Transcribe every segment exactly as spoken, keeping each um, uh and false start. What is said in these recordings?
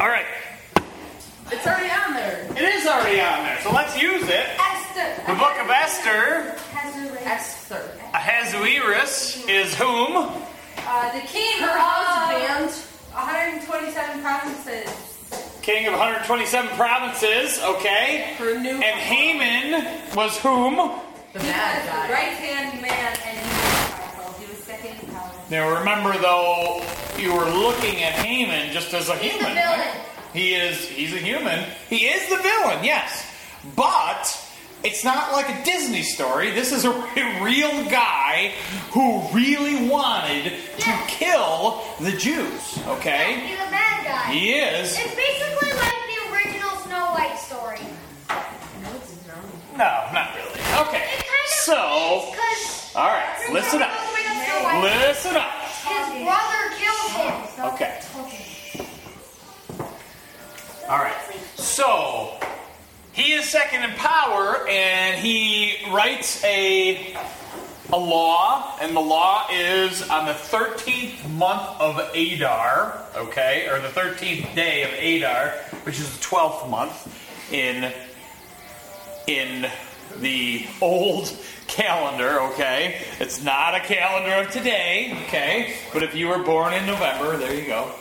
All right. It's already on there. It is already on there, so let's use it. Esther. The book of Esther. Esther. Ahasuerus is whom? Uh, the king Her of husband. one hundred twenty-seven provinces. King of one hundred twenty-seven provinces, okay. Her new And Haman was whom? The He bad was the guy. right-hand man, and he was powerful. He was second in power. Now remember though, you were looking at Haman just as a He's human. the villain. Right? He is, he's a human. He is the villain, yes. But it's not like a Disney story. This is a real guy who really wanted to Yeah. kill the Jews, okay? He's a bad guy. He is. It's basically like the original Snow White story. No, not really. Okay. It kind of So, is, 'cause all right, listen up. Snow White, Listen up. his brother killed him. Okay. All right. So, he is second in power, and he writes a a law, and the law is on the thirteenth month of Adar, okay, or the thirteenth day of Adar, which is the twelfth month in in the old calendar, okay? It's not a calendar of today, okay? But if you were born in November, there you go.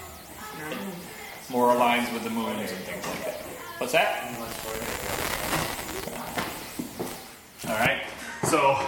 More aligns with the moons and things like that. What's that? All right. So,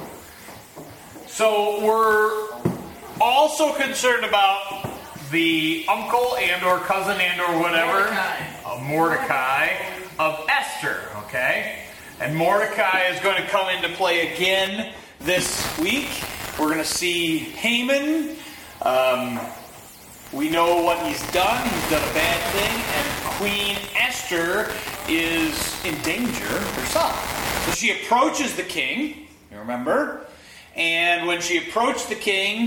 so we're also concerned about the uncle and or cousin and or whatever, Mordecai. of Mordecai of Esther. Okay, and Mordecai is going to come into play again this week. We're going to see Haman. Um, We know what he's done. He's done a bad thing. And Queen Esther is in danger herself. So she approaches the king, you remember? And when she approached the king,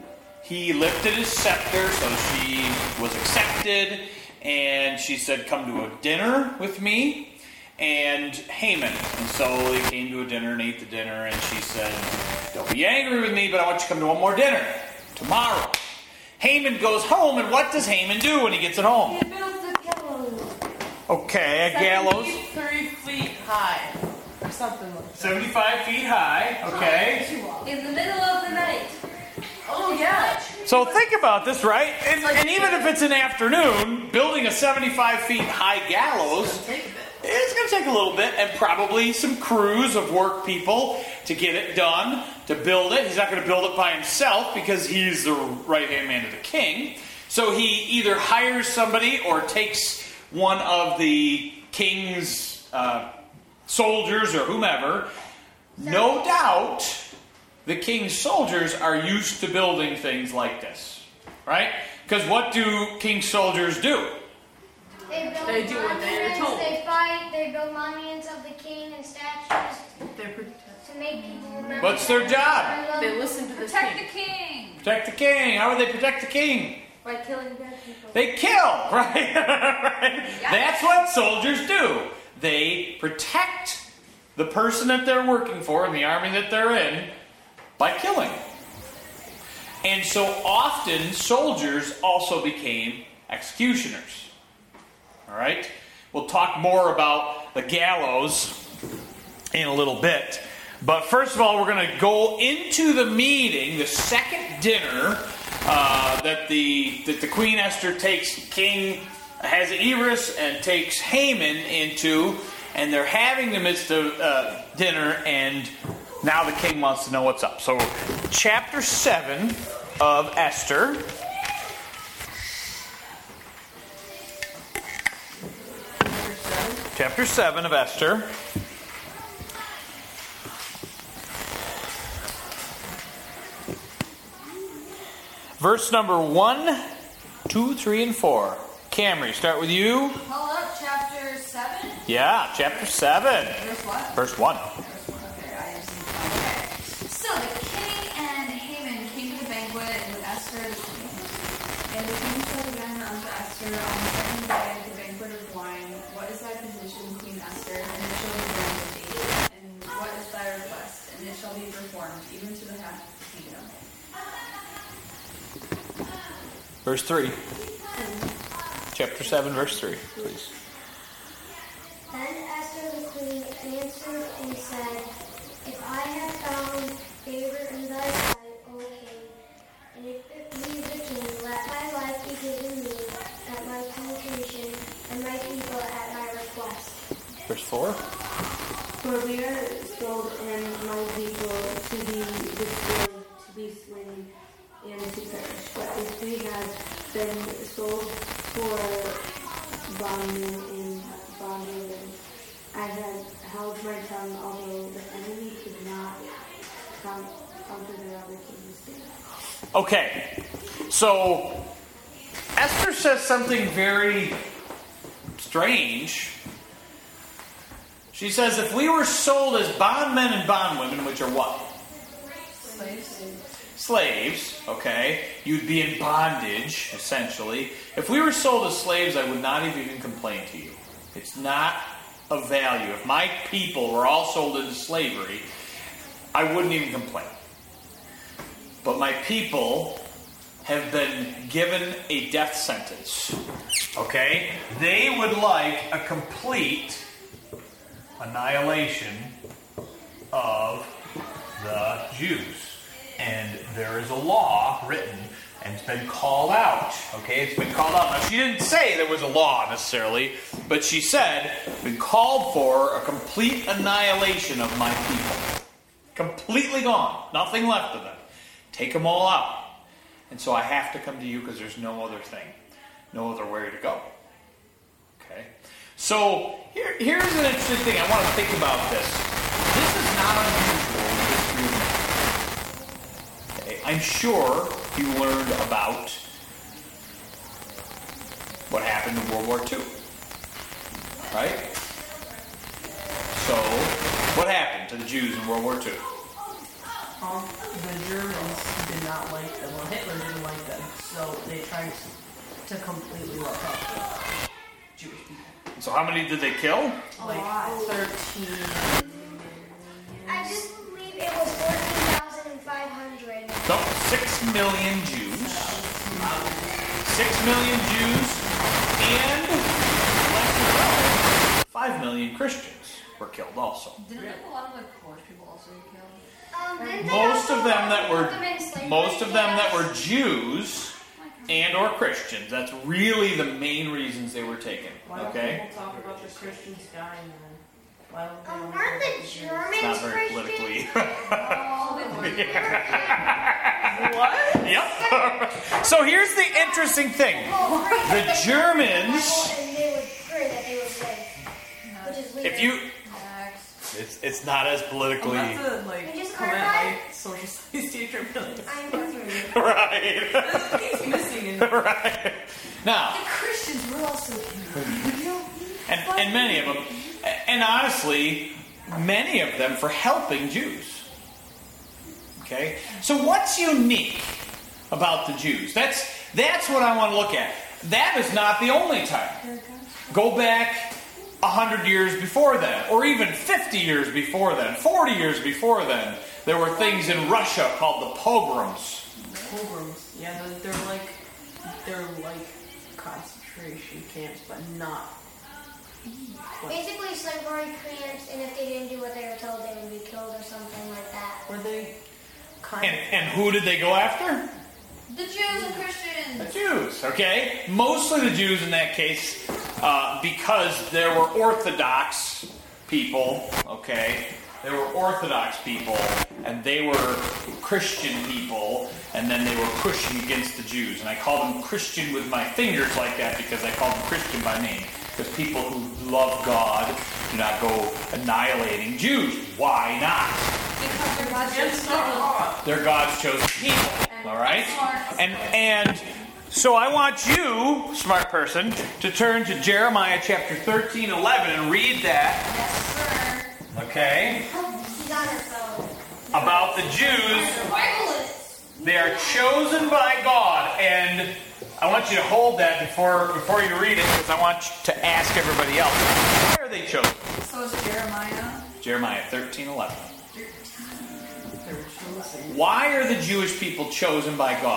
he lifted his scepter, so she was accepted. And she said, come to a dinner with me and Haman. And so they came to a dinner and ate the dinner. And she said, don't be angry with me, but I want you to come to one more dinner tomorrow. Haman goes home, and what does Haman do when he gets at home? He built the gallows. Okay, a gallows. seventy-three feet high. Or something like that. seventy-five feet high, okay. In the middle of the night. Oh, yeah. So think about this, right? And, and even if it's an afternoon, building a seventy-five feet high gallows, Take a bit. it's going to take a little bit, and probably some crews of work people to get it done, to build it. He's not going to build it by himself because he's the right-hand man of the king. So he either hires somebody or takes one of the king's uh, soldiers or whomever. No doubt the king's soldiers are used to building things like this, right? Because what do king's soldiers do? They build They do what they are monuments, told. They fight. They build monuments of the king and statues They protect, to make people remember. What's their job? they listen to the Protect king. the king Protect the king. How would they protect the king? by killing bad people. They kill, right? Right? That's what soldiers do. They protect the person that they're working for in the army that they're in by killing. And so often soldiers also became executioners. All right? We'll talk more about the gallows in a little bit. But first of all, we're going to go into the meeting, the second dinner uh, that the that the Queen Esther takes King Ahasuerus and takes Haman into, and they're having the midst of uh, dinner, and now the king wants to know what's up. So, chapter seven of Esther. Chapter seven of Esther. Verse number one, two, three, and four. Camry, start with you. Hold up, chapter seven. Yeah, chapter seven. Verse what? Verse one. Okay, I just okay. So the king and Haman came to the banquet with Esther the queen. And the king said again unto Esther on the second day of the banquet of wine, What is thy petition, Queen Esther? And it shall be granted thee. And what is thy request? And it shall be performed, even to the half of the kingdom. Verse three. chapter seven, verse three, please. Then Esther the queen answered and said, If I have found favor in thy sight, O king, and if it please the king, let my life be given me at my communication, and my people at my request. Verse four. For we are sold and my people to be destroyed, to be slain, and to perish. But if we have been sold for bondmen and bondwomen, I have held my tongue, although the enemy could not come under the other king's stand. Okay, so Esther says something very strange. She says, if we were sold as bondmen and bondwomen, which are what? Slaves. Slaves, okay? You'd be in bondage, essentially. If we were sold as slaves, I would not have even complained to you. It's not of value. If my people were all sold into slavery, I wouldn't even complain. But my people have been given a death sentence. Okay? They would like a complete annihilation of the Jews. And there is a law written, and it's been called out. Okay? It's been called out. Now, she didn't say there was a law necessarily, but she said, it's been called for a complete annihilation of my people. Completely gone. Nothing left of them. Take them all out. And so I have to come to you because there's no other thing. No other way to go. Okay? So, here, here's an interesting thing. I want to think about this. This is not unusual in history of man. Okay? I'm sure you learned about what happened in World War Two. Right? So, what happened to the Jews in World War Two? Um, the Germans did not like them. Well, Hitler didn't like them, so they tried to completely wipe out the Jewish people. So how many did they kill? Like thirteen. I just believe it was fourteen thousand five hundred. No, six million Jews. Six million Jews and less than well, five million Christians were killed also. Didn't like a lot of like Polish people also get killed? Um, didn't they Most also of them that put were them in slavery most of them that camps? were Jews and or Christians. That's really the main reasons they were taken. Why don't Okay? people talk about the Christians dying then? Why don't they Um, only aren't talk the about Jews? Germans Not very Christians? politically. Oh, they were. What? Yep. So here's the interesting thing. Well, right, The but Germans, and they would pray that they would live, which is weird. if you Next. it's it's not as I'm politically about to like Can you just comment clarify? my social studies teacher and be like, I'm confused. right. he's missing in Right. Now, The Christians were also killed. and, and many of them, and honestly, many of them for helping Jews. Okay? So what's unique about the Jews? That's that's what I want to look at. That is not the only time. Go back a hundred years before then, or even fifty years before then, forty years before then. There were things in Russia called the pogroms. Pilgrims. Yeah, they're, they're like they're like concentration camps, but not. Basically, slavery camps, and if they didn't do what they were told, they would be killed or something like that. Were they kind And, and who did they go after? The Jews and The Christians. Jews, okay? Mostly the Jews in that case, uh, because there were Orthodox people, okay? There were Orthodox people, and they were Christian people, and then they were pushing against the Jews. And I call them Christian with my fingers like that because I call them Christian by name. Because people who love God do not go annihilating Jews. Why not? Because they're God's It's chosen not people. wrong. They're God's chosen people, all right? And and so I want you, smart person, to turn to Jeremiah chapter thirteen, eleven and read that, Yes, sir. okay? He's on her phone. About the Jews, Survival is. they are chosen by God, and I want you to hold that before before you read it, because I want to ask everybody else, why are they chosen? So is Jeremiah. Jeremiah thirteen, eleven. They're chosen. Why are the Jewish people chosen by God?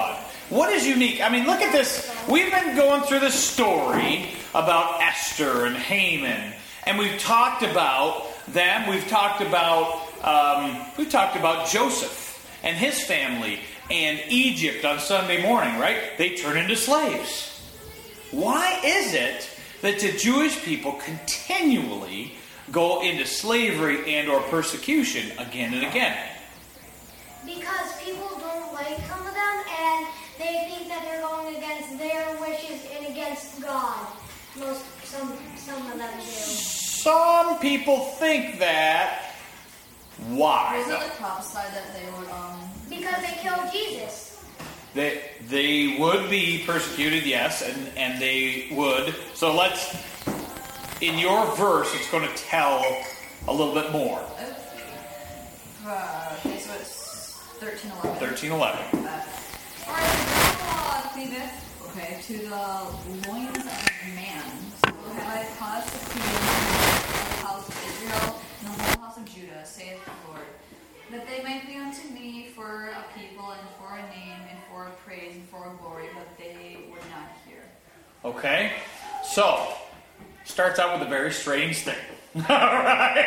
what is unique? I mean, look at this. We've been going through this story about Esther and Haman, and we've talked about them. We've talked about um, we've talked about Joseph and his family and Egypt on Sunday morning, right? They turn into slaves. Why is it that the Jewish people continually go into slavery and or persecution again and again? Because people don't like some of them, and they think that they're going against their wishes and against God. Most, some, some of them do. Some people think that. Why? Was it like prophesied that they would, um... Because they killed Jesus. They, they would be persecuted, yes, and, and they would. So let's, in your verse, it's going to tell a little bit more. Okay. Uh, okay, so it's thirteen eleven. thirteen eleven. Uh, Alright, so thou cleaveth, okay, to the loins of man. So have I caused the queen of the house of Israel and the whole house of Judah, saith the Lord, that they might be unto me for a people and for a name and for a praise and for a glory, but they would not hear. Okay, so starts out with a very strange thing. All right.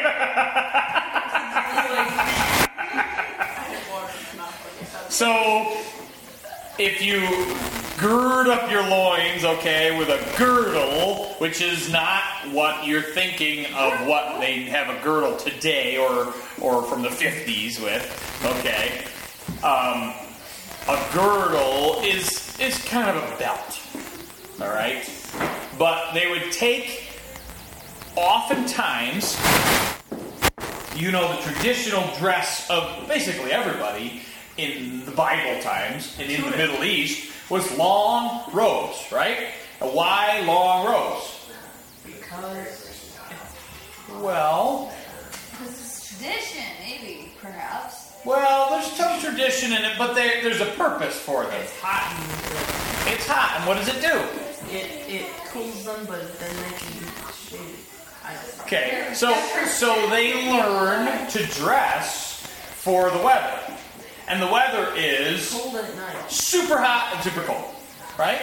So if you gird up your loins, okay, with a girdle, which is not what you're thinking of what they have a girdle today or or from the fifties with, okay. Um, a girdle is is kind of a belt, all right? But they would take, oftentimes, you know, the traditional dress of basically everybody in the Bible times and in the Middle East was long robes, right? Why long robes? Because. Well, Because it's tradition, maybe, perhaps. well, there's some tradition in it, but there, there's a purpose for them. It's hot in the It's hot, and what does it do? It it cools them, but then they can shade. I don't know. Okay, so so they learn to dress for the weather. And the weather is Cold at night. super hot and super cold, right?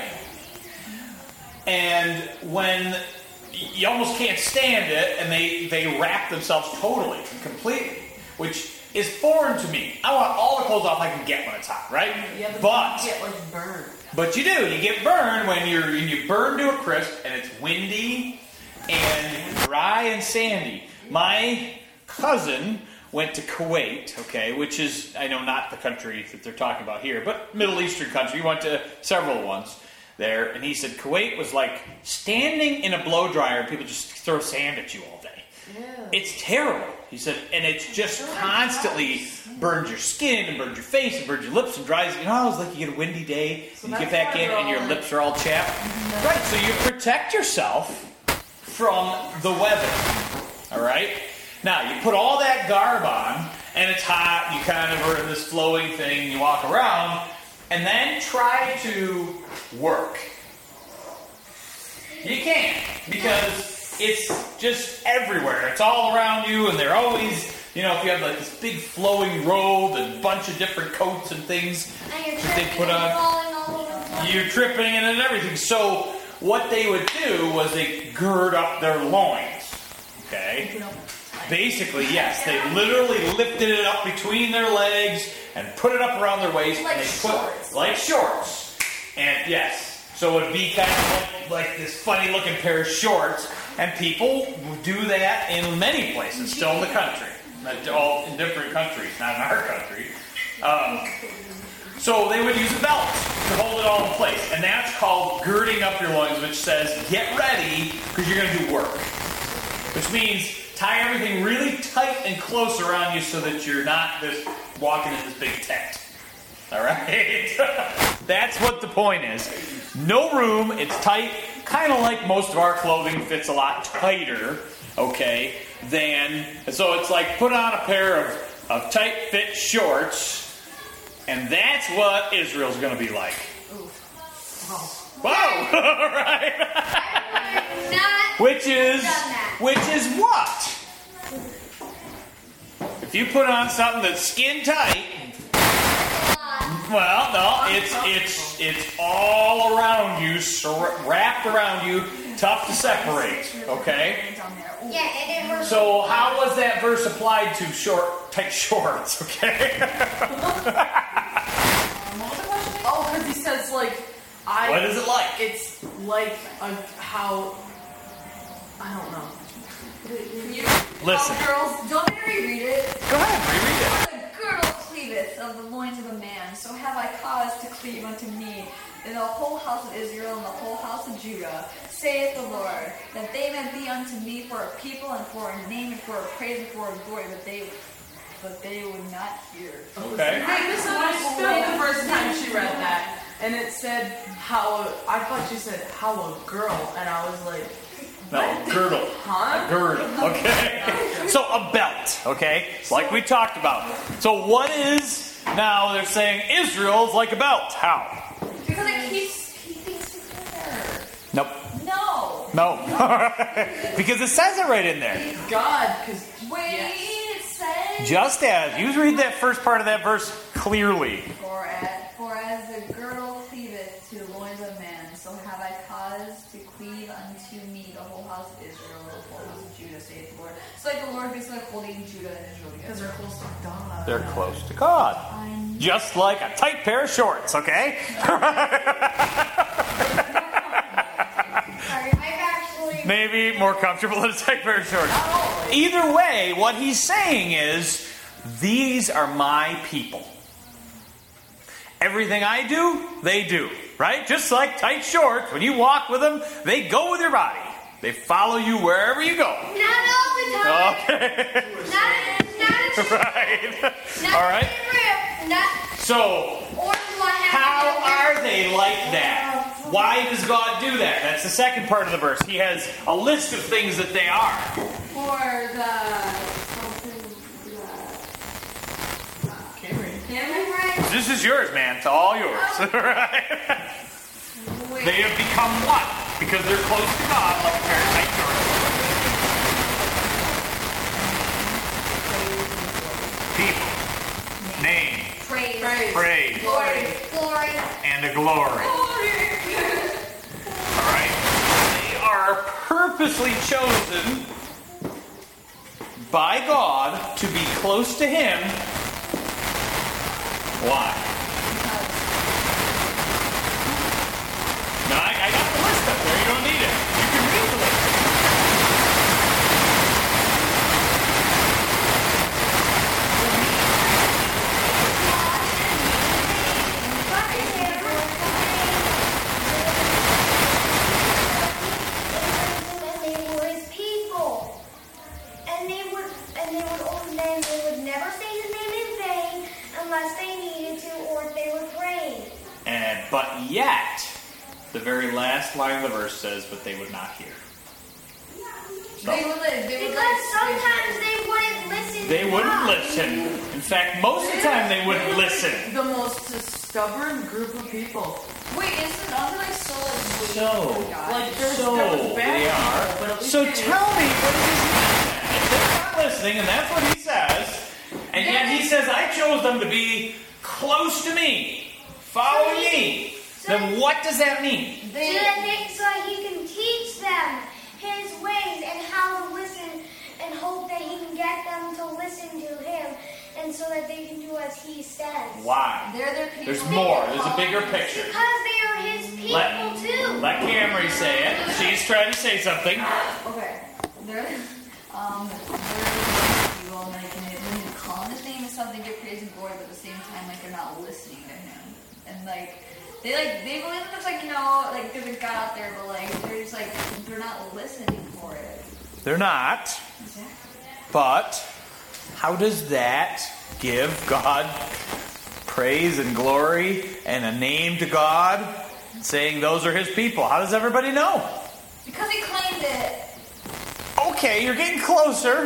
And when you almost can't stand it, and they, they wrap themselves totally and completely, which is foreign to me. I want all the clothes off I can get when it's hot, right? Yeah, but, but you get like burned. But you do. You get burned when you're when you burn to a crisp and it's windy and dry and sandy. My cousin went to Kuwait, okay, which is, I know, not the country that they're talking about here, but Middle Eastern country. He went to several ones there, and he said Kuwait was like standing in a blow dryer and people just throw sand at you all day. Yeah. It's terrible, he said, and it's just constantly burns your skin and burns your face and burns your lips and dries. You know how it's like you get a windy day, So you get that's back why in they're and your all lips are all chapped? Right, so you protect yourself from the weather, all right? Now, you put all that garb on, and it's hot, you kind of are in this flowing thing, you walk around, and then try to work. You can't, because it's just everywhere. It's all around you, and they're always, you know, if you have like this big flowing robe and a bunch of different coats and things And you're that they tripping put and on, falling all over the place. you're tripping and everything. So what they would do was they gird up their loins, okay? Basically, yes, they literally lifted it up between their legs and put it up around their waist. Like and they put, shorts. Like shorts. And yes, so it would be kind of like, like this funny looking pair of shorts. And people do that in many places, still in the country. Not all in different countries, not in our country. Um, so they would use a belt to hold it all in place. And that's called girding up your loins, which says, get ready because you're going to do work. Which means tie everything really tight and close around you so that you're not just walking in this big tent. All right? That's what the point is. No room. It's tight. Kind of like most of our clothing fits a lot tighter, okay, than... So it's like put on a pair of, of tight fit shorts, and that's what Israel's going to be like. Whoa! All right. Not Which is, done that. which is what? If you put on something that's skin tight, a lot. Well, no, it's it's it's all around you, sur- wrapped around you, tough to separate. Okay. Yeah, and it was. So how was that verse applied to short, tight shorts? Okay. Oh, because he says like, I. What is it like? It's like a, how. I don't know. You, Listen. Oh, girls, don't me reread it. Go ahead, reread it. The girdle cleaveth of the loins of a man, so have I cause to cleave unto me in the whole house of Israel and the whole house of Judah, saith the Lord, that they may be unto me for a people and for a name and for a praise and for a glory, but they but they would not hear. Okay. I misunderstood the first time she read that, and it said how. I thought she said how a girl, and I was like, No, girdle. huh? A girdle. Okay. So a belt. Okay. Like we talked about. So what is now? They're saying Israel's like a belt. How? Because it keeps keeping together. Nope. No. No. Because it says it right in there. God, because Wait, yes. it says. Just as you read that first part of that verse clearly. For as, for as the girdle cleaveth to the loins of man, so have I caused to cleave unto me the whole house of Israel, the whole house of Judah, saith the Lord. It's like the Lord basically holding Judah and Israel Because together. they're close to God. They're close to God. I Just like a tight pair of shorts, okay? Sorry, I've actually. Maybe more comfortable than a tight pair of shorts. Either way, what he's saying is, these are my people. Everything I do, they do. Right? Just like tight shorts, when you walk with them, they go with your body. They follow you wherever you go. Not all the time. Okay. Not, not, Right. not All right. Real, not. So, Or do I have how to are they like that? Why does God do that? That's the second part of the verse. He has a list of things that they are. For the something, Camry? This is yours, man. It's all yours. Right? They have become what? Because they're close to God, like a pair of tight shorts. People. Name. praise. Praise. Praise. Glory. Glory. And a glory. Alright? They are purposely chosen by God to be close to Him. Why? No, I, I got the list up there. You don't need it. You can read the list. They were his people. And they would and they would only then they would never say his name in vain unless they needed to or if they were praying. And but yet, the very last line of the verse says, "But they would not hear." So, They would live. They would Because like, sometimes they wouldn't listen they to wouldn't God. listen. In fact, most of the time they wouldn't listen. The most stubborn group of people. Wait, isn't aren't they like so like waiting So, for God? Like, there's, So, there was bad they are. people, but at least So they tell me, what does this mean then? If they're not listening, and that's what he says, and yet he says, I chose them to be close to me, follow me, then what does that mean? So that, they, so that he can teach them his ways and how to listen and hope that he can get them to listen to him and so that they can do as he says. Why? They're their people. There's more. There's a bigger picture. Because they are his people Let, too. let Camry say it. She's trying to say something. Okay. They're um they're people and like when when you call him his name and stuff, they get praise and glory, but at the same time like they're not listening to him. And like they like they believe there's like, you know, like there's a God out there, but like they're just like they're not listening for it. They're not. Exactly. But how does that give God praise and glory and a name to God, saying those are his people? How does everybody know? Because he claimed it. Okay, you're getting closer.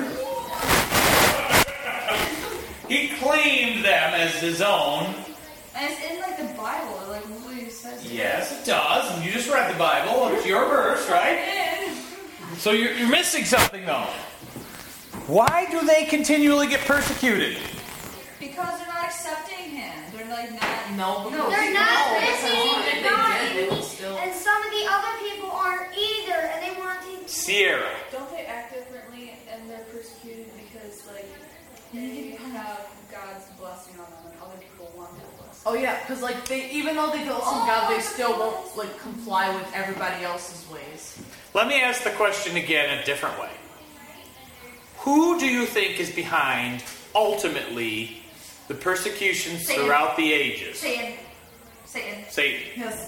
He claimed them as his own. And it's in like the Bible, it like literally says it. Yes, it does. And you just read the Bible. It's your verse, right? So you're, you're missing something, though. Why do they continually get persecuted? Because they're not accepting him. They're like not No, No, They're because- not no, listening because to if God, they did, they and, would still. and some of the other people aren't either, and they want to. Sierra. Don't they act differently and they're persecuted because, like, they have God's blessing on them and other people want that blessing? Oh yeah, because like they, even though they don't listen to God, they still won't like comply with everybody else's ways. Let me ask the question again a different way. Who do you think is behind, ultimately, the persecutions Satan. throughout the ages? Satan. Satan. Satan. Yes.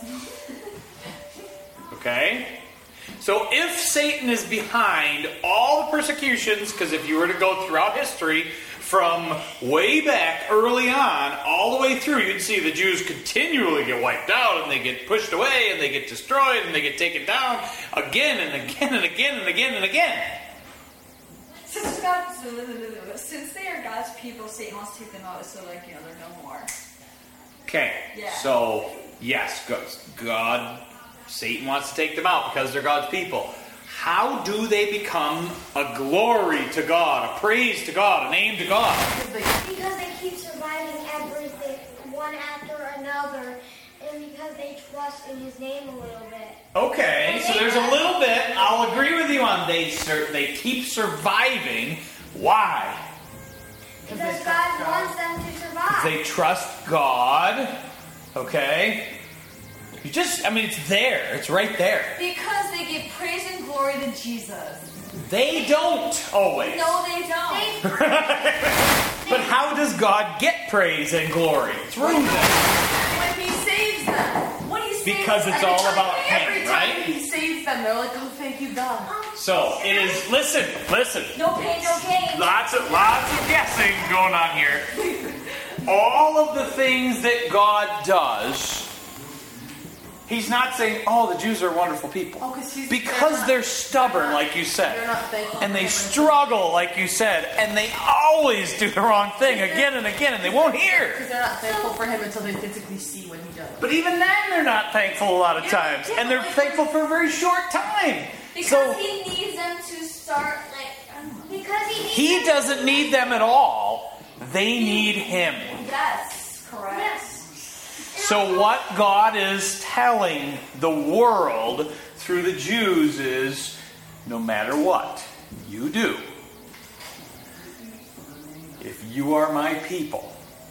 Okay? So if Satan is behind all the persecutions, because if you were to go throughout history, from way back early on, all the way through, you'd see the Jews continually get wiped out, and they get pushed away, and they get destroyed, and they get taken down again and again and again and again and again. Since God, since they are God's people, Satan wants to take them out, so like you know they're no more. Okay, Yeah. so yes, God, Satan wants to take them out because they're God's people. How do they become a glory to God, a praise to God, a name to God? Because they- Because they keep surviving everything, one after another, and because they trust in His name a little bit. Okay, so there's a little bit. I'll agree with you on they sur- they keep surviving. Why? Because God wants them to survive. They trust God. Okay? You just, I mean, it's there. It's right there. Because they give praise and glory to Jesus. They don't always. No, they don't. They, But how does God get praise and glory? Through them. When He saves them. When He saves Because them, it's every all time- about Him, every time right? He saves them. They're like, oh, thank you, God. So it is, listen, listen. No pain, no gain. Lots of lots of guessing going on here. All of the things that God does, He's not saying, oh, the Jews are wonderful people. Oh, 'cause he's- Because they're stubborn, like you They're said. not thankful. And they for struggle, like you said. And they always do the wrong thing again and again, and they won't hear. Because they're not thankful for Him until they physically see what He does. But even then, they're not thankful a lot of times. And they're thankful for a very short time. Because So He needs them to start like. I don't know. because He needs He them doesn't need them at all. They need Him. Yes, correct. Yes. So what God is telling the world through the Jews is, no matter what you do, if you are my people,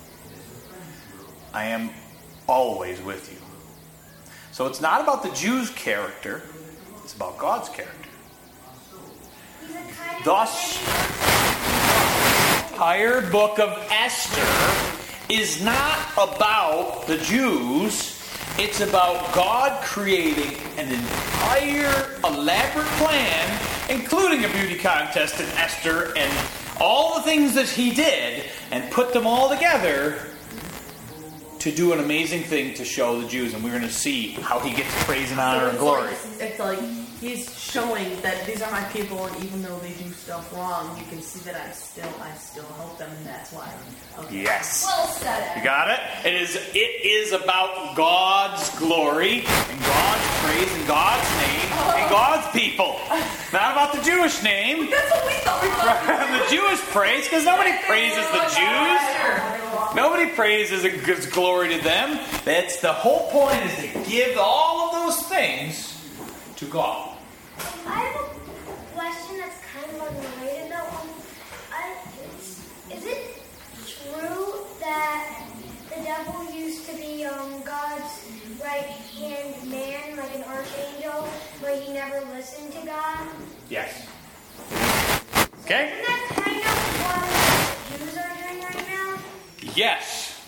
I am always with you. So it's not about the Jews' character, it's about God's character. He's a kind of Thus, the entire book of Esther is not about the Jews. It's about God creating an entire elaborate plan, including a beauty contest in Esther and all the things that He did, and put them all together to do an amazing thing to show the Jews. And we're going to see how He gets praise and honor and it's glory. Like, it's like He's showing that these are my people, and even though they do stuff wrong, you can see that I still, I still help them, and that's why. Okay. Yes. Well said. You got it? It is it is about God's glory and God's praise and God's name and God's people. Not about the Jewish name. That's what we thought we were. The Jewish praise, because nobody praises the Jews. Nobody praises and gives glory to them. That's the whole point, is to give all of those things to God. I have a question that's kind of unrelated though. Um, I, is it true that the devil used to be um, God's right-hand man, like an archangel, but he never listened to God? Yes. Okay? Isn't that kind of what the Jews are doing right now? Yes.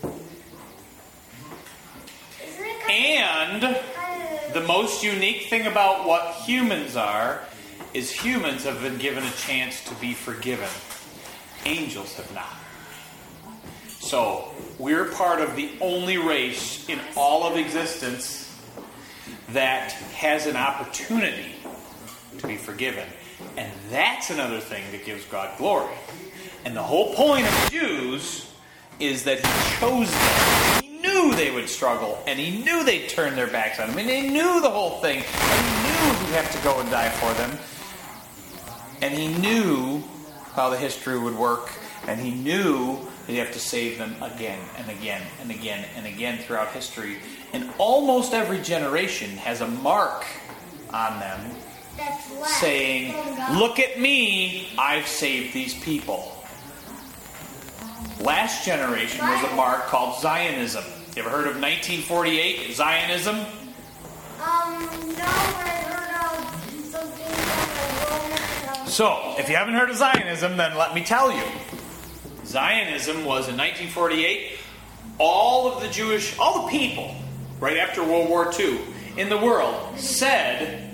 Isn't it kind And of... Kind of the most unique thing about what humans are is humans have been given a chance to be forgiven. Angels have not. So, we're part of the only race in all of existence that has an opportunity to be forgiven. And that's another thing that gives God glory. And the whole point of the Jews is that He chose them. He knew they would struggle, and He knew they'd turn their backs on Him, and He knew the whole thing, and He knew He'd have to go and die for them, and He knew how the history would work, and He knew they have to save them again and again and again and again throughout history. And almost every generation has a mark on them That's left saying, from God. look at me, I've saved these people. Last generation was a mark called Zionism. You ever heard of nineteen forty-eight, Zionism? Um, no, but I heard of something from the Roman. So, if you haven't heard of Zionism, then let me tell you. Zionism was in nineteen forty-eight, all of the Jewish, all the people, right after World War Two, in the world, said,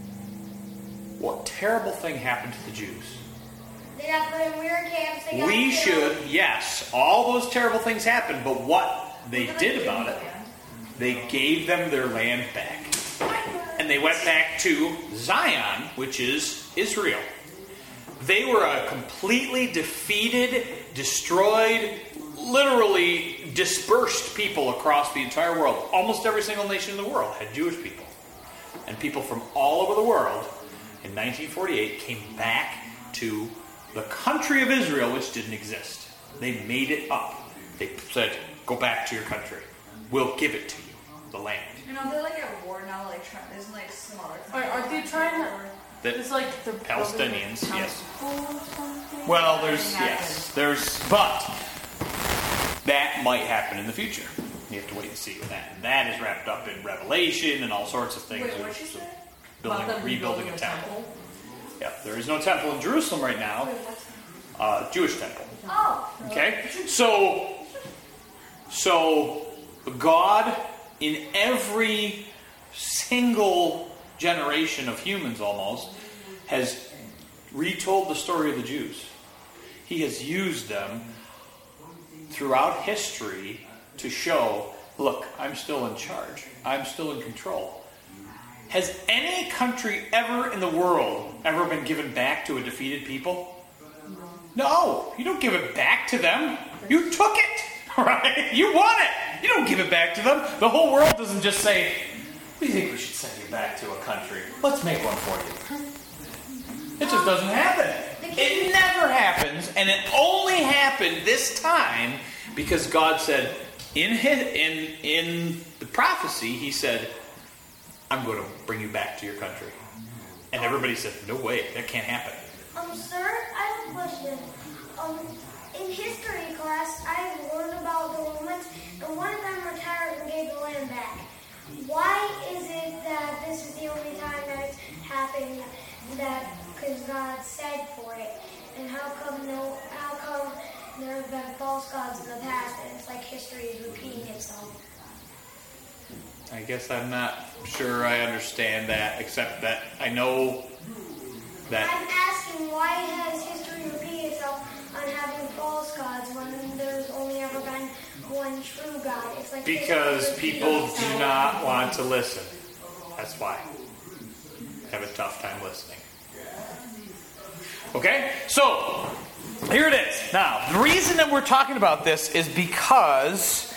what terrible thing happened to the Jews? They got put in weird camps. They got We killed. should, yes, all those terrible things happened, but what they did about it, they gave them their land back. And they went back to Zion, which is Israel. They were a completely defeated, destroyed, literally dispersed people across the entire world. Almost every single nation in the world had Jewish people. And people from all over the world in nineteen forty-eight came back to the country of Israel, which didn't exist. They made it up. They said, go back to your country. We'll give it to you, the land. You know, they're like at war now, like, trying, there's like some other Are, are they trying to? The It's like the Palestinians, yes. Or something? Well, there's, Something yes, there's, but that might happen in the future. You have to wait and see with that. And that is wrapped up in Revelation and all sorts of things. Wait, what'd you So say? building, About them rebuilding rebuilding a temple. Yeah, there is no temple in Jerusalem right now. Uh, Jewish temple. Oh! Okay? So, so God, in every single generation of humans almost, has retold the story of the Jews. He has used them throughout history to show, look, I'm still in charge. I'm still in control. Has any country ever in the world ever been given back to a defeated people? No, you don't give it back to them. You took it, right? You won it. You don't give it back to them. The whole world doesn't just say, what do you think we should send you back to a country? Let's make one for you. It just doesn't happen. It never happens, and it only happened this time because God said, in his, in in the prophecy, He said, I'm going to bring you back to your country. And everybody said, no way, that can't happen. Um, sir, I have a question. Um, in history class, I learned about the Romans, and one of them retired and gave the land back. Why is it that this is the only time that it's happened? That because God said for it, and how come no? How come there have been false gods in the past, and it's like history is repeating itself? I guess I'm not sure I understand that, except that I know that... I'm asking, why has history repeated itself on having false gods when there's only ever been one true God? It's like Because history people repeating do itself. not want to listen. That's why. Have a tough time listening. Okay? So, here it is. Now, the reason that we're talking about this is because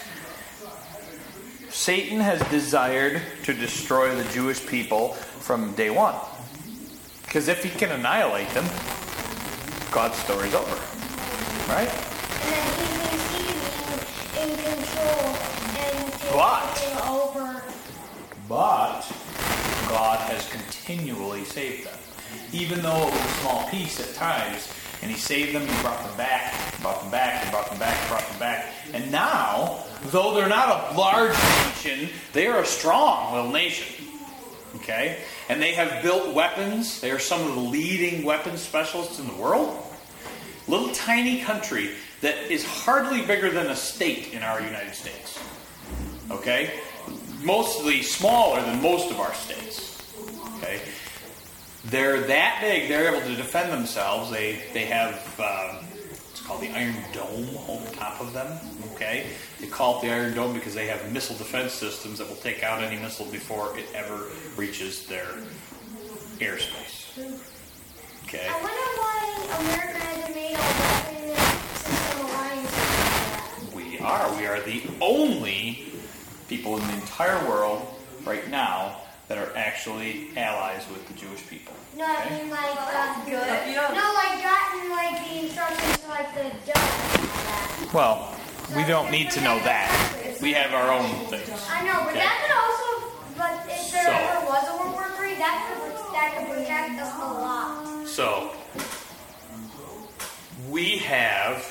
Satan has desired to destroy the Jewish people from day one. Because if he can annihilate them, God's story's over. Right? And then he thinks he's in control and taking But- everything over. But God has continually saved them. Even though it was a small piece at times, and He saved them, He brought them back, brought them back, and brought them back, and brought them back. And now, though they're not a large nation, they are a strong little nation. Okay? And they have built weapons. They are some of the leading weapons specialists in the world. Little tiny country that is hardly bigger than a state in our United States. Okay? Mostly smaller than most of our states. Okay? They're that big, they're able to defend themselves. They they have, um, it's called the Iron Dome on top of them. Okay? They call it the Iron Dome because they have missile defense systems that will take out any missile before it ever reaches their airspace. Okay? I wonder why America hasn't made a weapon system alliance like that. We are. We are the only people in the entire world right now that are actually allies with the Jewish people. No, I Okay? mean like uh, Good. You know, no, like gotten like the instructions to like the judge and all that. Well, we don't need to know that. We have our own things. I know, but Okay. that could also, but if there So- ever was a World War Three, that could that could protect us a lot. So, we have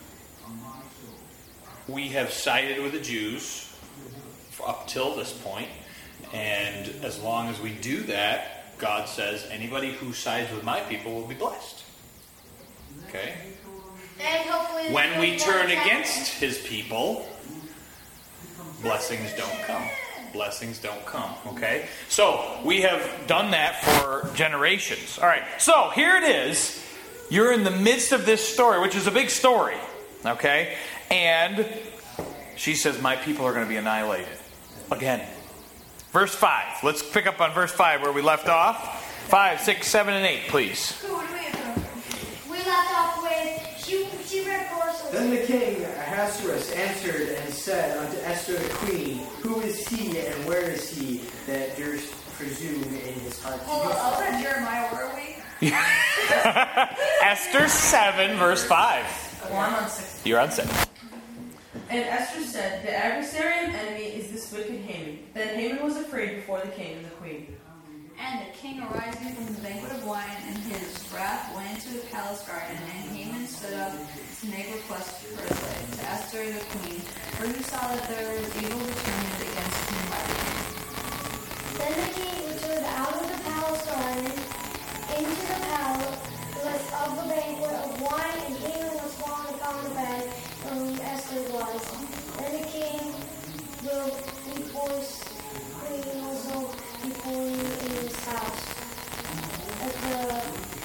we have sided with the Jews up till this point, and as long as we do that, God says anybody who sides with my people will be blessed. Okay? And hopefully, When we the turn protect against us. his people, blessings don't come. Blessings don't come. Okay? So, we have done that for generations. All right. So, here it is. You're in the midst of this story, which is a big story. Okay? And she says, my people are going to be annihilated. Again. Verse five. Let's pick up on verse five where we left off. five, six, seven, and eight, please. We left off with she she read verse. Then the king Ahasuerus answered and said unto Esther the queen, Who is he and where is he that durst presume in his heart to Hold do on, I was so? at Jeremiah, where are we? Esther seven, verse five. Well, I'm on six. You're on six. And Esther said, the adversary and enemy is this wicked Haman. Then Haman was afraid before the king and the queen. And the king arising from the banquet of wine in his wrath went into the palace garden, and Haman stood up to make request for his life to Esther the queen, for he saw that there was evil determined against him by the king. Then the king returned out of the palace garden into the palace of the banquet of wine, and Haman was fallen upon the bed where whom Esther was. Then the king will enforce queen also before you in his house. As the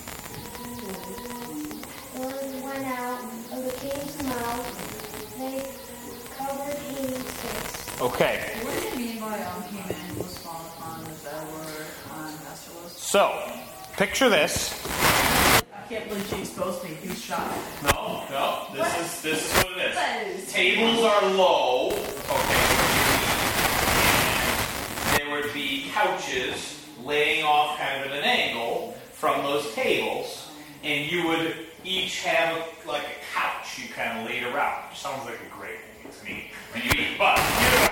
word went out of the king's mouth, they covered Haman's face. Okay. What do you mean by um, Haman was fallen upon? Is that where um, Esther was? So, picture this. I can't believe she exposed me. He was shocked. No, no. This is this is what it What is. is- Tables are low. Okay. And there would be couches laying off kind of at an angle from those tables, and you would each have like a couch you kind of laid around. Sounds like a great thing to me when you eat, but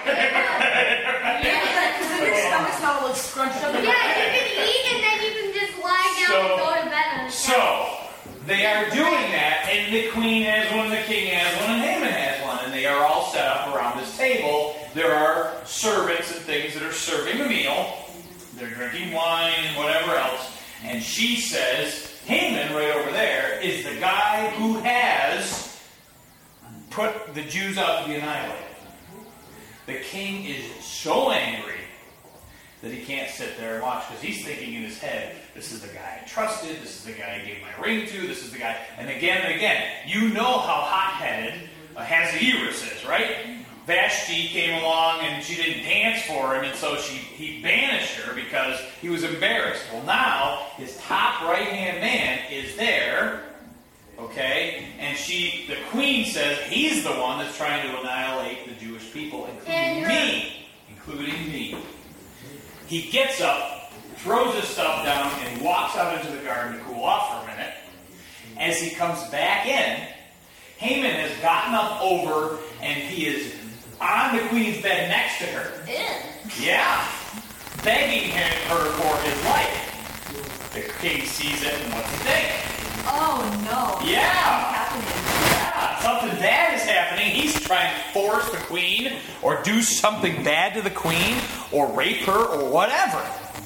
Because then your stomach's not all like scrunched up. Yeah, you can eat and then you can just lie down So- and go to bed on the couch. So, they are doing that, and the queen has one, the king has one, and Haman has one, and they are all set up around this table. There are servants and things that are serving the meal. They're drinking wine and whatever else. And she says, Haman, right over there, is the guy who has put the Jews out to be annihilated. The king is so angry that he can't sit there and watch, because he's thinking in his head, this is the guy I trusted, this is the guy I gave my ring to, this is the guy, and again and again, you know how hot-headed Ahasuerus is, right? Vashti came along and she didn't dance for him, and so she he banished her because he was embarrassed. Well, now his top right-hand man is there, okay, and she, the queen says he's the one that's trying to annihilate the Jewish people, including And her. me, including me. He gets up, throws his stuff down, and walks out into the garden to cool off for a minute. As he comes back in, Haman has gotten up over, and he is on the queen's bed next to her. Yeah. Begging him, her for his life. The king sees it, and what's he think? Oh no. Yeah. Happening. Yeah, something bad is happening. He's trying to force the queen, or do something bad to the queen, or rape her, or whatever.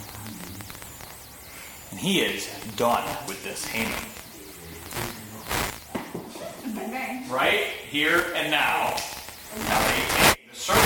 And he is done with this Haman. Okay. Right here and now. Now they take the serpent.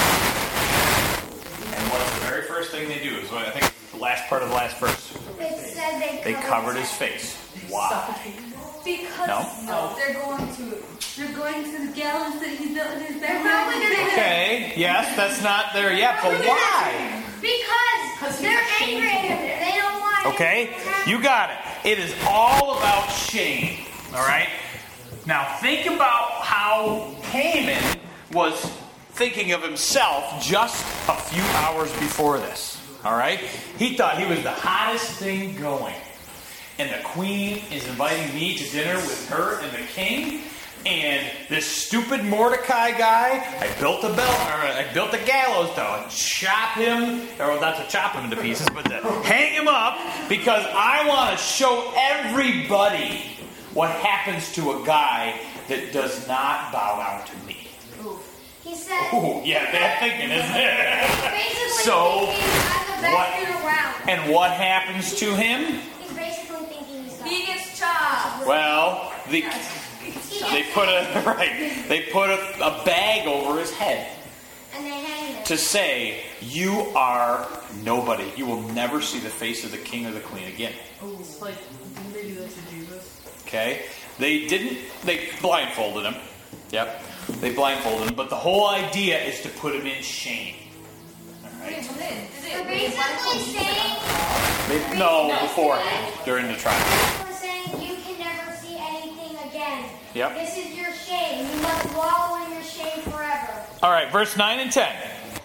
And what's the very first thing they do is what I think is the last part of the last verse. It said they, They covered his face. Why? Because No? no, they're going to They're going to the gallows that he built in his They're probably gonna Okay, yes, that's not there yet, but why? because they're angry at him. They don't want Okay, you got it. It is all about shame. All right? Now think about how Haman was thinking of himself just a few hours before this. All right? He thought he was the hottest thing going. And the queen is inviting me to dinner with her and the king. And this stupid Mordecai guy, I built a belt, or I built a gallows to chop him, or not to chop him into pieces, but to hang him up, because I want to show everybody what happens to a guy that does not bow down to me. He said. Ooh, yeah, bad thinking, isn't it? Basically So, thinking I'm the best what- dude around. And what happens to him? He's basically thinking he's got. He gets chopped. Well, the, He they gets put a right. They put a, a bag over his head and they hang him. to say, "You are nobody. You will never see the face of the king or the queen again." Oh, it's like, didn't they do that to Jesus? Okay? They didn't. They blindfolded him. Yep. They blindfolded him. But the whole idea is to put him in shame. All right. They're basically saying. They, no, beforehand, during the trial. We're saying you can never see anything again. Yep. This is your shame. You must wallow in your shame forever. All right, verse nine and ten.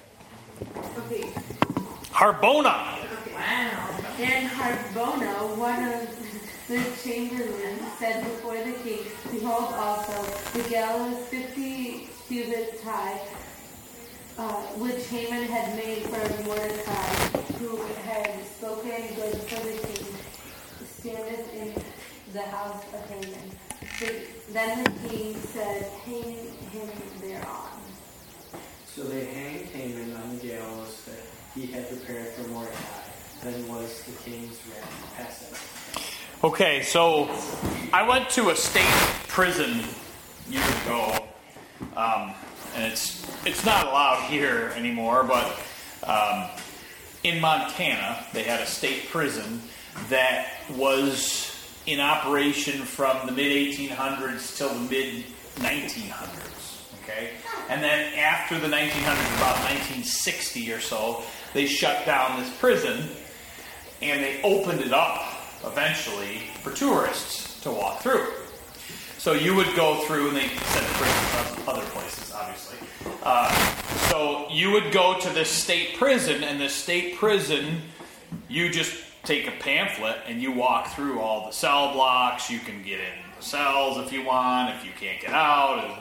Okay. Harbona. Wow. And Harbona, one of the chamberlain, said before the king, "Behold also the gallows fifty cubits high, uh, which Haman had made for Mordecai, who had spoken good for the king, standeth in the house of Haman." So then the king said, "Hang him thereon." So they hanged Haman on the gallows that he had prepared for Mordecai. Then was the king's wrath passed. Okay, so I went to a state prison years ago, um, and it's it's not allowed here anymore, but um, in Montana they had a state prison that was in operation from the mid eighteen hundreds till the mid nineteen hundreds. Okay, and then after the nineteen hundreds, about nineteen sixty or so, they shut down this prison, and they opened it up eventually for tourists to walk through. So you would go through, and they sent the prison to other places, obviously. Uh, so you would go to this state prison, and this state prison, you just take a pamphlet and you walk through all the cell blocks. You can get in the cells if you want. If you can't get out,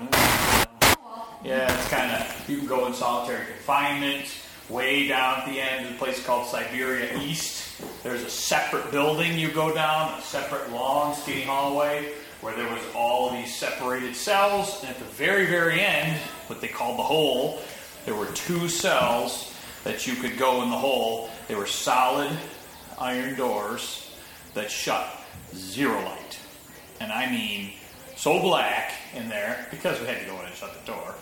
yeah, it's kind of, you can go in solitary confinement. Way down at the end is a place called Siberia East. There's a separate building you go down, a separate long skinny hallway where there was all of these separated cells. And at the very, very end, what they called the hole, there were two cells that you could go in the hole. They were solid iron doors that shut, zero light. And I mean, so black in there, because we had to go in and shut the door.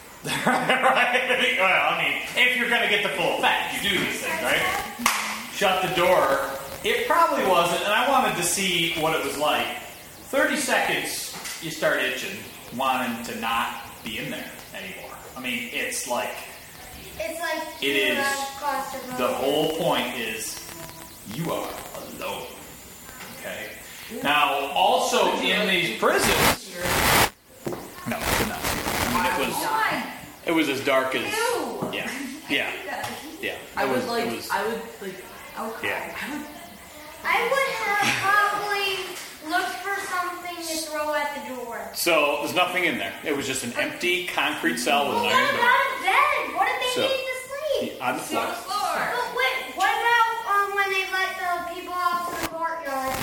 Right? Well, I mean, if you're going to get the full effect, you do these things, right? Shut the door. It probably wasn't, and I wanted to see what it was like. thirty seconds, you start itching, wanting to not be in there anymore. I mean, it's like, It's like it is, claustrophobic. the whole point is, you are alone. Okay? Now, also in these prisons, no, I did not see it. I mean, it was, it was as dark as, yeah, yeah, yeah. I It would was, like, it was, I would like, I would cry. yeah. I would, I would have probably looked for something to throw at the door. So, there's nothing in there. It was just an empty concrete cell with Well, an what iron door. about a bed? What if they So- needed to sleep? On the floor. But wait, what about um, when they let the people out to the courtyard?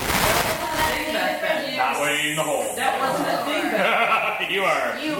Not waiting in the hole. that wasn't a thing back You are. You,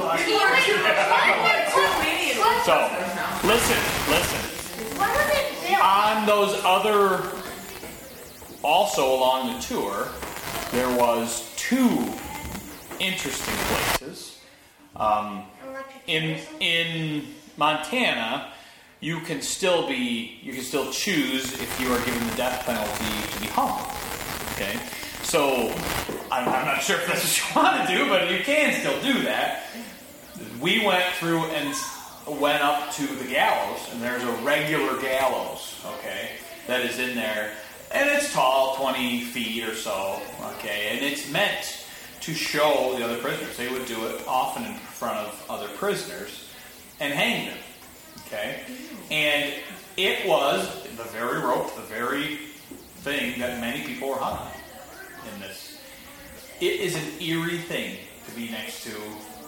What So, listen, listen. was it built? On those other, also along the tour, there was two interesting places. Um, in in Montana, you can still be, you can still choose if you are given the death penalty to be hung. Okay, so I'm, I'm not sure if that's what you want to do, but you can still do that. We went through and went up to the gallows, and there's a regular gallows, okay, that is in there, and it's tall, twenty feet or so, okay, and it's meant to show the other prisoners. They would do it often in front of other prisoners and hang them, okay, and it was the very rope, the very thing that many people were hung on in this. It is an eerie thing to be next to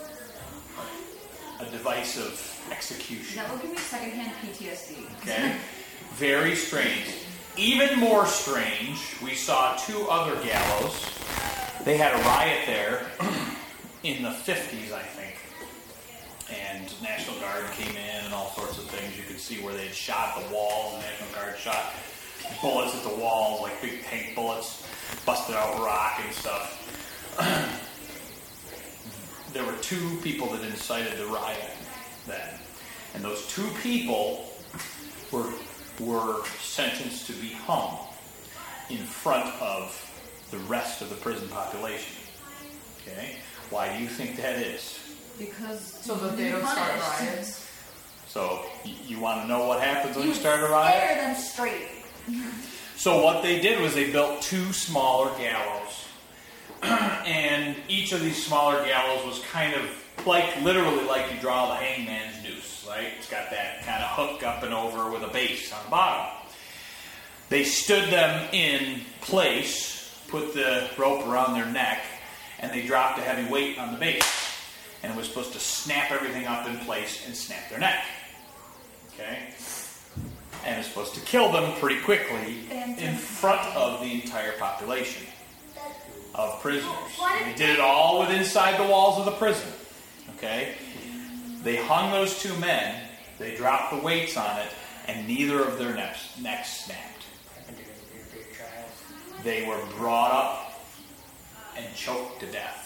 a device of execution. That will give me secondhand P T S D. Okay? Very strange. Even more strange, we saw two other gallows. They had a riot there in the fifties, I think. And National Guard came in and all sorts of things. You could see where they had shot the walls. The National Guard shot bullets at the walls, like big tank bullets, busted out rock and stuff. There were two people that incited the riot then. And those two people were, were sentenced to be hung in front of the rest of the prison population. Okay? Why do you think that is? Because So that they don't start riots. So, y- you want to know what happens when You you start a riot? scare them straight. So what they did was they built two smaller gallows. And each of these smaller gallows was kind of like, literally like you draw the hangman's noose, right? It's got that kind of hook up and over with a base on the bottom. They stood them in place, put the rope around their neck, and they dropped a heavy weight on the base. And it was supposed to snap everything up in place and snap their neck. Okay? And it's supposed to kill them pretty quickly in front of the entire population of prisoners. And they did it all within inside the walls of the prison. Okay? They hung those two men, they dropped the weights on it, and neither of their necks, necks snapped. They were brought up and choked to death.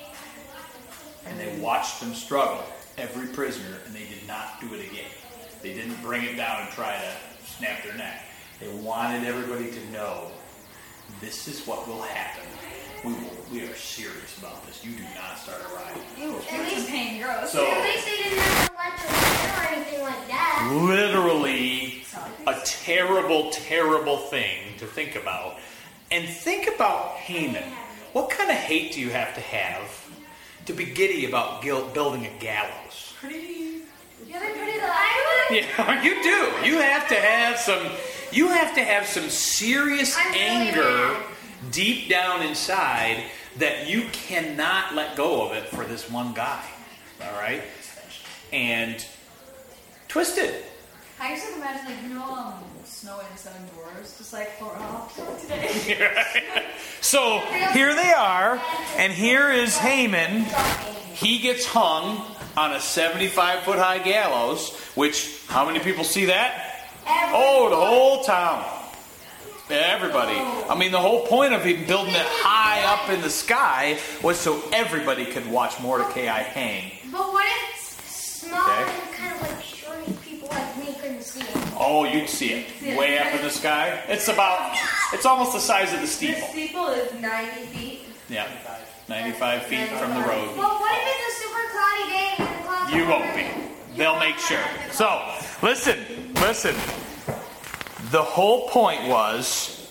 And they watched them struggle, every prisoner, and they did not do it again. They didn't bring it down and try to snap their neck. They wanted everybody to know, this is what will happen. We will, we are serious about this. You do not start a riot. Ew, at least pain gross. So, At least they didn't have electric chair or anything like that. literally a terrible, terrible thing to think about. And think about Haman. What kind of hate do you have to have to be giddy about gil- building a gallows? Pretty. Yeah, they're pretty I would. Yeah, you do. You have to have some. You have to have some serious I'm really anger mad. deep down inside that you cannot let go of it for this one guy. All right, and twisted. I used to imagine, like, you know, um, Snow and Seven Dwarfs, just like, for oh, today. So here they are, and here is Haman. He gets hung on a seventy-five foot high gallows, which, how many people see that? Oh, the whole town. Everybody. I mean, the whole point of him building it high up in the sky was so everybody could watch Mordecai hang. But what if small Okay. and kind of like shorty people like me couldn't see it? Oh, you'd see it way up in the sky. It's about, it's almost the size of the The steeple. steeple is ninety feet. Yeah, ninety-five feet from the road. Well, what if it's a super cloudy day and the clouds You are won't be. They'll make sure. So, listen, listen. The whole point was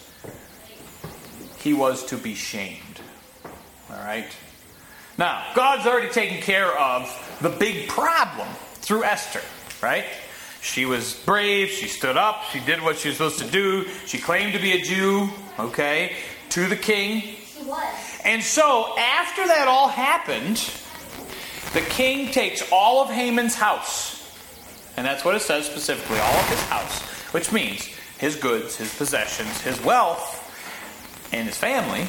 he was to be shamed. All right? Now, God's already taken care of the big problem through Esther, right? She was brave, she stood up, she did what she was supposed to do, she claimed to be a Jew, okay, to the king. He was. And so, after that all happened, the king takes all of Haman's house. And that's what it says specifically, all of his house. Which means his goods, his possessions, his wealth, and his family.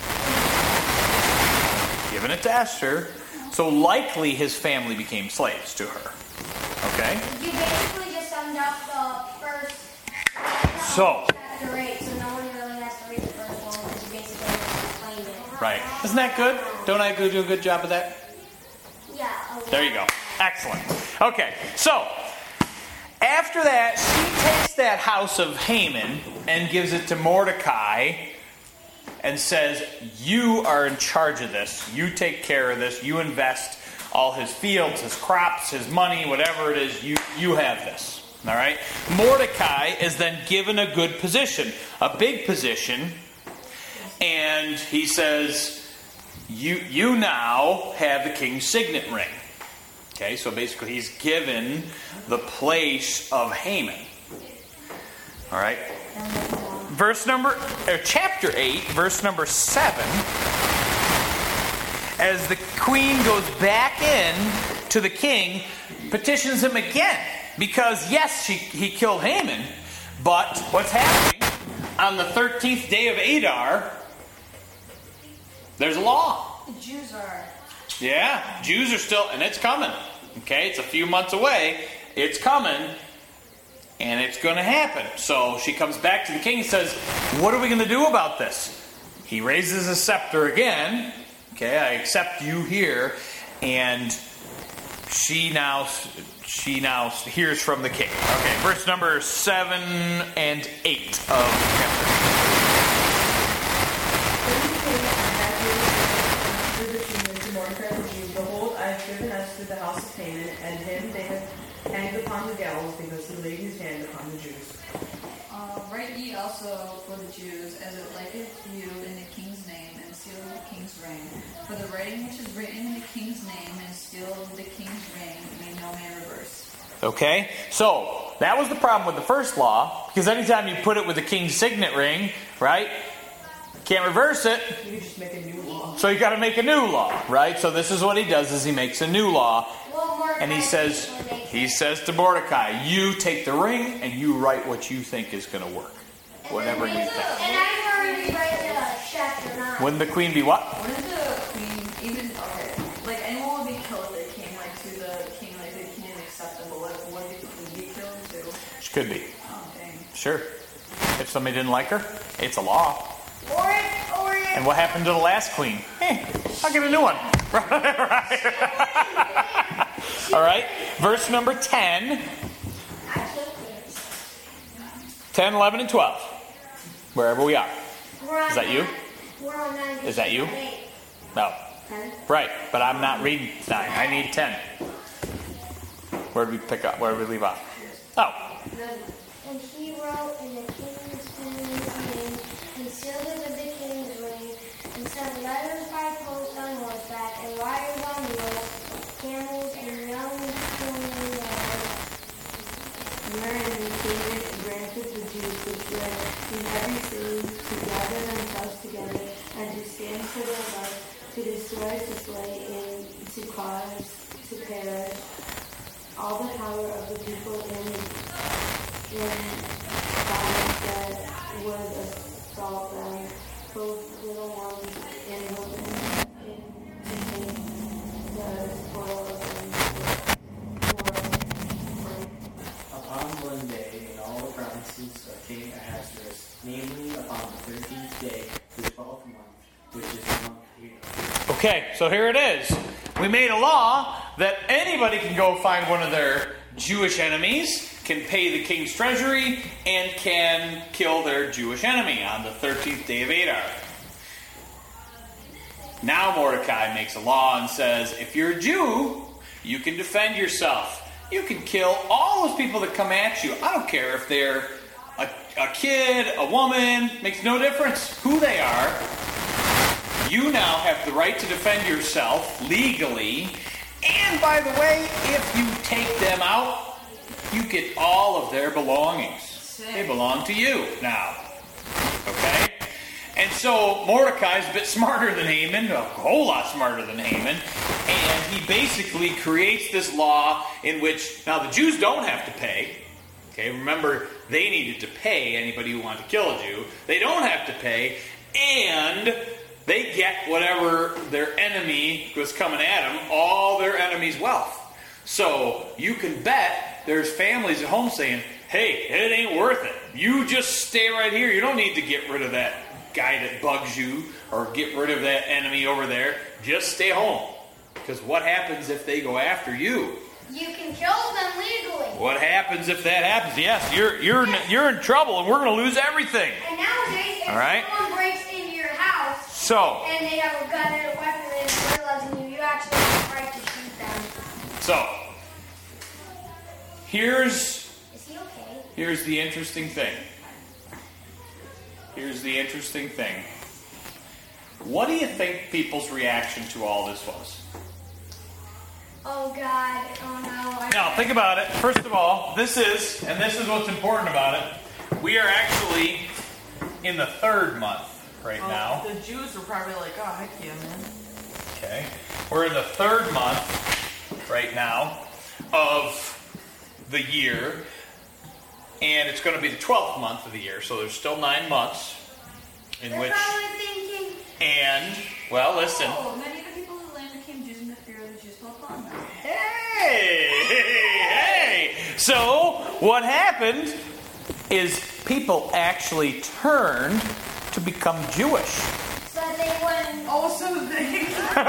Giving it to Esther. So likely his family became slaves to her. Okay? You basically just summed up the first So. chapter eight, so no one really has to read the first one because you basically just explained it. Right. Isn't that good? Don't I do a good job of that? Yeah. a There you go. Excellent. Okay, so after that, she takes that house of Haman and gives it to Mordecai and says, you are in charge of this. You take care of this. You invest all his fields, his crops, his money, whatever it is. You, you have this. All right? Mordecai is then given a good position, a big position. And he says, you, you now have the king's signet ring. Okay, so basically he's given the place of Haman. All right. Verse number, or chapter eight, verse number seven. As the queen goes back in to the king, petitions him again. Because, yes, she, he killed Haman, but what's happening? On the thirteenth day of Adar, there's a law. The Jews are. Yeah, Jews are still, and it's coming. Okay, it's a few months away. It's coming, and it's going to happen. So she comes back to the king and says, what are we going to do about this? He raises his scepter again. Okay, I accept you here. And she now she now hears from the king. Okay, verse number seven and eight of chapter. Behold, I have driven us to the house of Haman, and him they have hanged upon the gallows, because he laid his hand upon the Jews. Uh, write ye also for the Jews, as it liketh you in the king's name, and seal the king's reign. For the writing which is written in the king's name, and sealed the king's reign, may no man reverse. Okay, so that was the problem with the first law, because anytime you put it with the king's signet ring, right, can't reverse it. You could just make a new law. So you got to make a new law, right? So this is what he does: is he makes a new law, and he says, he says to Mordecai, "You take the ring and you write what you think is going to work, whatever you think." And I already write the chapter nine. Wouldn't the queen be what? Wouldn't the queen even okay? Like anyone would be killed if they came like to the king, like they didn't accept them, but like what if the queen be killed too? She could be. Oh dang. Sure. If somebody didn't like her, it's a law. Or if, or if, And what happened to the last queen? Hey, I'll get a new one. Right. All right. Verse number ten. ten, eleven, and twelve. Wherever we are. we're on Is that you? nine- We're on nine. Is that you? eight. No. Ten? Right. But I'm not reading nine. I need ten. Where did we pick up? Where did we leave off? Oh. And he wrote in the king's name, and sealed it with the king's ring, and sent letters by post on horseback, and riders on mules, camels, and young children riders. Wherein David granted the Jews which were in every city to gather themselves together, and to stand for their life, to destroy, to slay, and to cause to perish all the power of the people in in bodies that would assault them, both little ones and women, in to take the spoil of them for Upon one day, in all the provinces of King Ahasuerus, namely upon the thirteenth day, the twelfth month, which is the month Adar. Okay, so here it is. We made a law that anybody can go find one of their Jewish enemies, can pay the king's treasury, and can kill their Jewish enemy on the thirteenth day of Adar. Now Mordecai makes a law and says, if you're a Jew, you can defend yourself. You can kill all those people that come at you. I don't care if they're a, a kid, a woman, makes no difference who they are. You now have the right to defend yourself legally. And by the way, if you take them out, you get all of their belongings. They belong to you now. Okay? And so Mordecai's a bit smarter than Haman, a whole lot smarter than Haman. And he basically creates this law in which, now the Jews don't have to pay. Okay, remember, they needed to pay anybody who wanted to kill a Jew. They don't have to pay. And they get whatever their enemy was coming at them, all their enemy's wealth. So you can bet there's families at home saying, hey, it ain't worth it. You just stay right here. You don't need to get rid of that guy that bugs you or get rid of that enemy over there. Just stay home. Because what happens if they go after you? You can kill them legally. What happens if that happens? Yes, you're you're you're in trouble, and we're going to lose everything. And nowadays, if All right. someone breaks into your house So, and they have a gun and a weapon and they're realizing you, you actually have the right to shoot them. so here's Is he okay? here's the interesting thing. Here's the interesting thing. What do you think people's reaction to all this was? Oh God! Oh no! I Now, think about it. First of all, this is, and this is what's important about it, we are actually in the third month right Oh, now. The Jews were probably like, oh, heck yeah, man. Okay. We're in the third month. right now of the year. And it's going to be the twelfth month of the year, so there's still nine months in They're which... probably thinking, And, well, listen. Oh, many of the people who land became Jews in the fear of the Jews fell upon them. Hey, hey, hey. So, what happened is people actually turned to become Jewish. so they wouldn't. Oh, so they.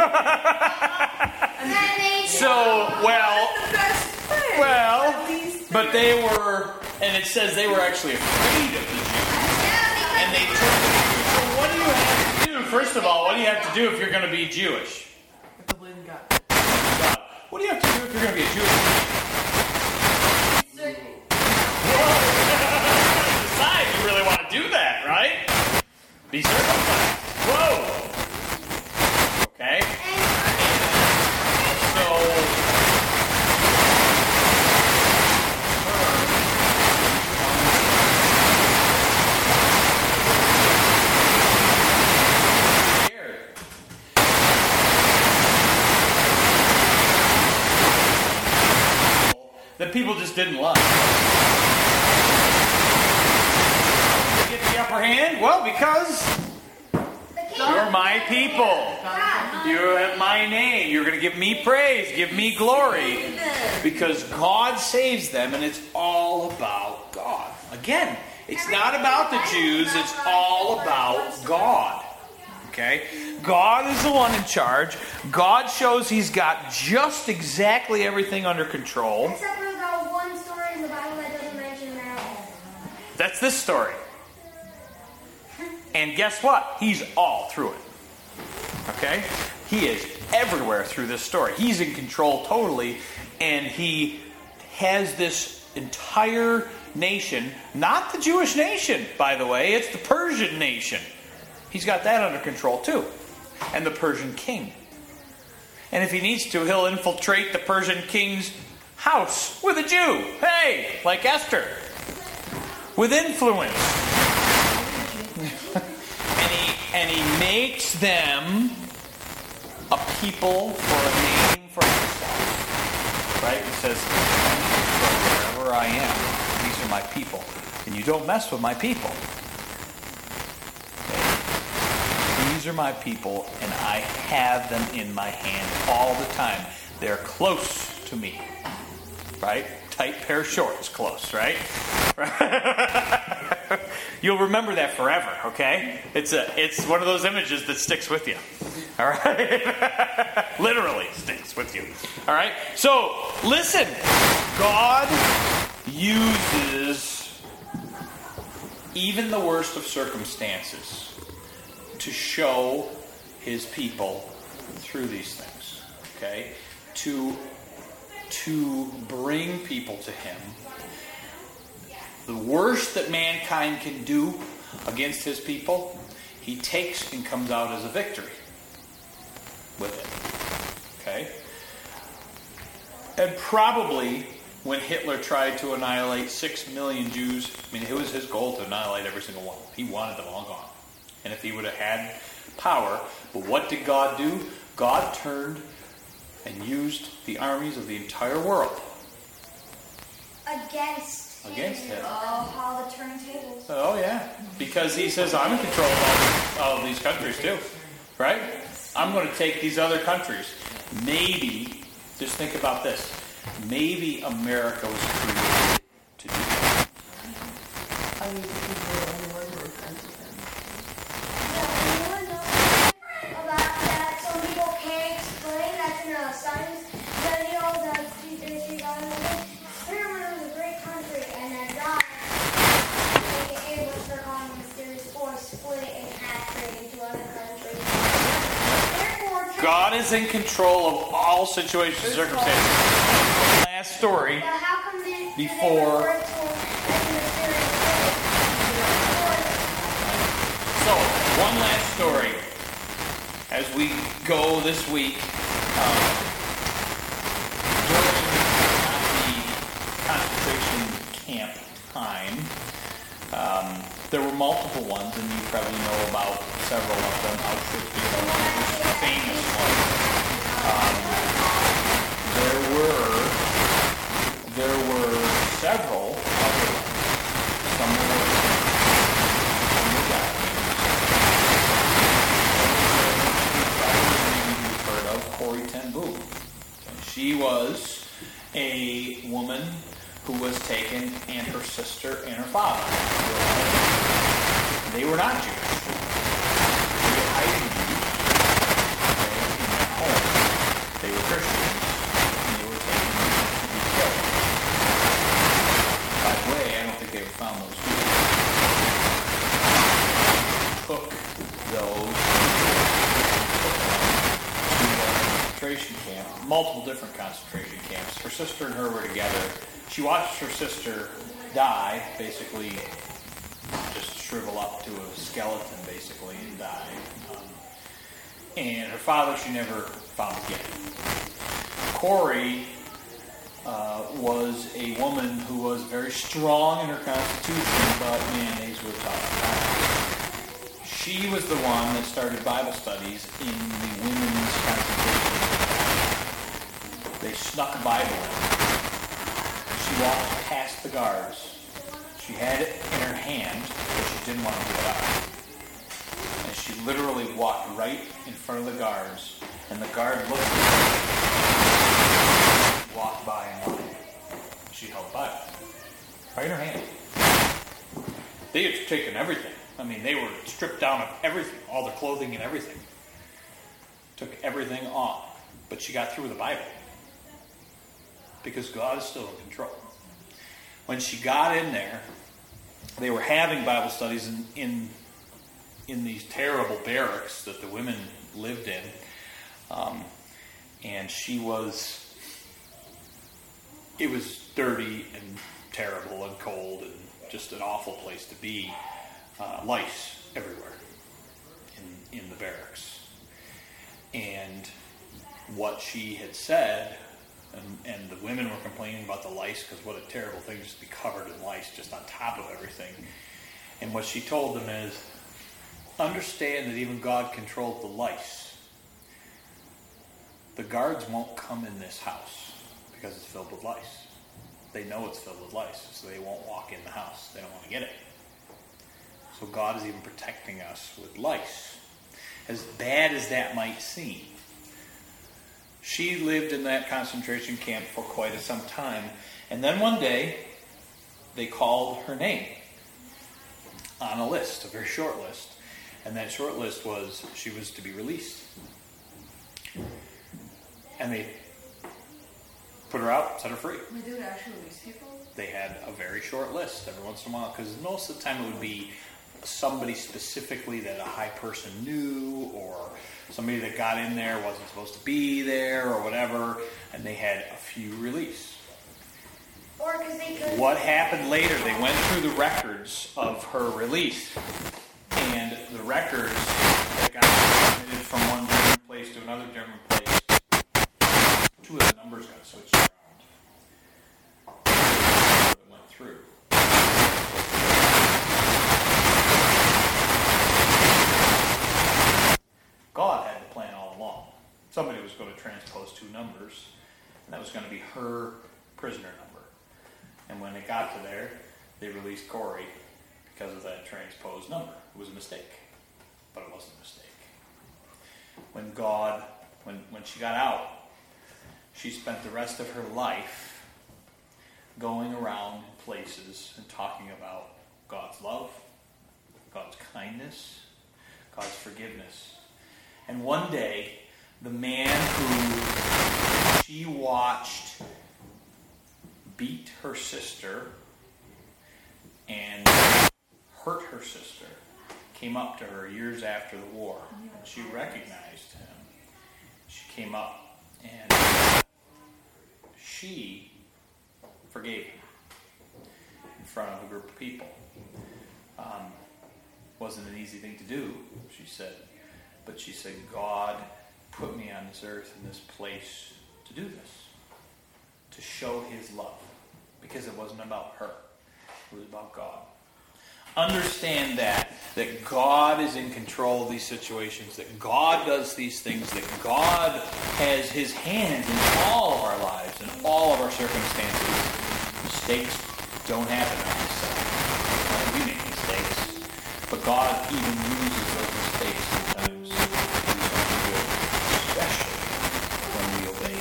And then they So, well, The best thing. well, At least but they were, and it says they were actually afraid of the Jews. And they turned to the Jews. So what do you have to do? First of all, what do you have to do if you're going to be Jewish? the wind got. God, what do you have to do if you're going to be a Jewish? Decide you really want to do that, right? Be circumcised. Whoa. Okay. So. That people just didn't love. They get the upper hand? Well, because you're my people. You have my name. You're going to give me praise, give me glory. Because God saves them, and it's all about God. Again, it's not about the Jews, it's all about God. Okay? God is the one in charge. God shows He's got just exactly everything under control. Except for the one story in the Bible that doesn't mention that. That's this story. And guess what? He's all through it. Okay? He is everywhere through this story. He's in control totally, and He has this entire nation, not the Jewish nation, by the way, it's the Persian nation. He's got that under control too. And the Persian king. And if he needs to, he'll infiltrate the Persian king's house with a Jew. Hey, like Esther. With influence. and he and he makes them a people for a name for himself. Right? He says, wherever I am, these are my people. And you don't mess with my people. These are my people, and I have them in my hand all the time. They're close to me. Right? Tight pair of shorts, close, right? You'll remember that forever, okay? It's a it's one of those images that sticks with you. All right? Literally sticks with you. All right? So, listen. God uses even the worst of circumstances to show His people through these things, okay? To, to bring people to Him. The worst that mankind can do against His people, He takes and comes out as a victory with it, okay? And probably when Hitler tried to annihilate six million Jews, I mean, it was his goal to annihilate every single one. He wanted them all gone. And if he would have had power, but what did God do? God turned and used the armies of the entire world Against him. against him. Oh, how the turntables. Oh, yeah. Because he says, I'm in control of all, all of these countries too. Right? I'm going to take these other countries. Maybe, just think about this. Maybe America was created to do that. I mean, people only were friends with him. Yeah, anyone know about that? Some people can't explain. That's in a science video that they see on it. Ireland was a great country, and then God, aka was their common mysterious force, split it in half, creating two other countries. Therefore, God is in control of all situations and circumstances. Last story. Now, how come they, Before- they refer to it as a mysterious force? So, one last story. As we go this week, um, during the concentration camp time, um, there were multiple ones, and you probably know about several of them. Auschwitz being the most famous one. Um, there several other ones. Some were some were Japanese. You've heard of Corrie ten Boom. And she was a woman who was taken, and her sister and her father. They were not Jewish. They were hiding Jews in their home. They were Christians, and they were taken to be killed. By the way, I don't think they ever found those Jews. Took those to a concentration camp, multiple different concentration camps. Her sister and her were together. She watched her sister die, basically just shrivel up to a skeleton, basically, and die. Um, and her father she never found again. Corrie uh, was a woman who was very strong in her constitution, but mayonnaise was tough. She was the one that started Bible studies in the women's concentration camp. They snuck a Bible in. She walked past the guards. She had it in her hand, but she didn't want to give it up. And she literally walked right in front of the guards, and the guard looked at her, walked by and went. She held the Bible right in her hand. They had taken everything. I mean, they were stripped down of everything, all their clothing and everything. Took everything off, but she got through with the Bible. Because God is still in control. When she got in there, they were having Bible studies in, in, in these terrible barracks that the women lived in. Um, and she was, it was dirty and terrible and cold and just an awful place to be. Uh, lice everywhere in, in the barracks. And what she had said... And, and the women were complaining about the lice because what a terrible thing just to be covered in lice just on top of everything. And what she told them is, understand that even God controlled the lice. The guards won't come in this house because it's filled with lice. They know it's filled with lice, so they won't walk in the house. They don't want to get it. So God is even protecting us with lice. As bad as that might seem, she lived in that concentration camp for quite a some time. And then one day, they called her name on a list, a very short list. And that short list was she was to be released. And they put her out, set her free. They do actually release people? They had a very short list every once in a while, because most of the time it would be somebody specifically that a high person knew, or somebody that got in there wasn't supposed to be there, or whatever, and they had a few release. Or because they could. What happened later, they went through the records of her release, and the records that got transmitted from one German place to another German place, two of the numbers got switched around. It went through. God had the plan all along. Somebody was going to transpose two numbers, and that was going to be her prisoner number. And when it got to there, they released Corrie because of that transposed number. It was a mistake, but it wasn't a mistake. When God, when, when she got out, she spent the rest of her life going around places and talking about God's love, God's kindness, God's forgiveness. And one day, the man who she watched beat her sister and hurt her sister came up to her years after the war. And she recognized him. She came up and she forgave him in front of a group of people. Um, wasn't an easy thing to do, she said. But she said, God put me on this earth in this place to do this. To show his love. Because it wasn't about her. It was about God. Understand that. That God is in control of these situations. That God does these things. That God has his hand in all of our lives. In all of our circumstances. Mistakes don't happen on this side. We make mistakes. But God even uses those mistakes sometimes to do something good, especially when we obey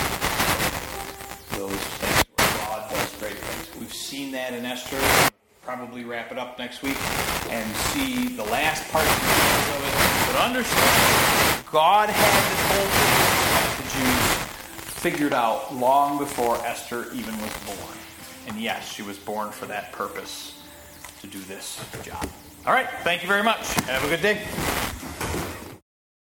those things where God does great things. We've seen that in Esther. We'll probably wrap it up next week and see the last part of it. But understand, God had this whole thing with the Jews figured out long before Esther even was born. And yes, she was born for that purpose, to do this job. All right, thank you very much. Have a good day.